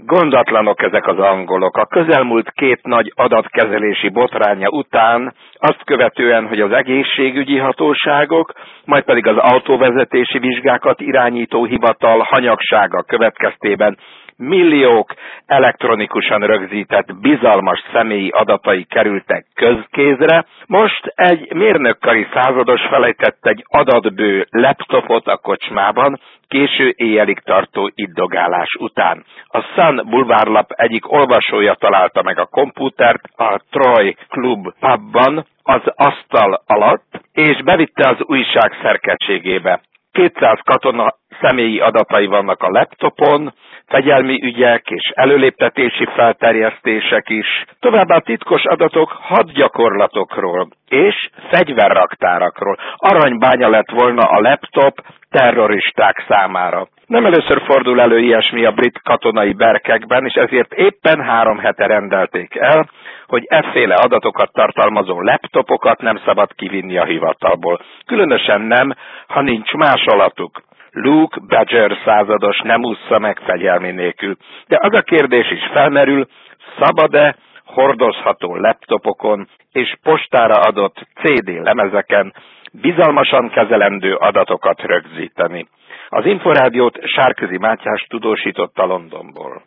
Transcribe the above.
Gondatlanok ezek az angolok. A közelmúlt két nagy adatkezelési botránya után, azt követően, hogy az egészségügyi hatóságok, majd pedig az autóvezetési vizsgákat irányító hivatal hanyagsága következtében milliók elektronikusan rögzített bizalmas személyi adatai kerültek közkézre, most egy mérnökkari százados felejtett egy adatbő laptopot a kocsmában, késő éjjelig tartó iddogálás után. A Sun bulvárlap egyik olvasója találta meg a komputert a Troy Club pubban az asztal alatt, és bevitte az újság szerkesztségébe. 200 katona személyi adatai vannak a laptopon, fegyelmi ügyek és előléptetési felterjesztések is, továbbá titkos adatok hadgyakorlatokról és fegyverraktárakról. Aranybánya lett volna a laptop terroristák számára. Nem először fordul elő ilyesmi a brit katonai berkekben, és ezért éppen 3 hete rendelték el, hogy efféle adatokat tartalmazó laptopokat nem szabad kivinni a hivatalból. Különösen nem, ha nincs másolatuk. Luke Badger százados nem ússza meg fegyelmi nélkül. De az a kérdés is felmerül, szabad-e hordozható laptopokon és postára adott CD lemezeken bizalmasan kezelendő adatokat rögzíteni. Az Inforádiót Sárközi Mátyás tudósította Londonból.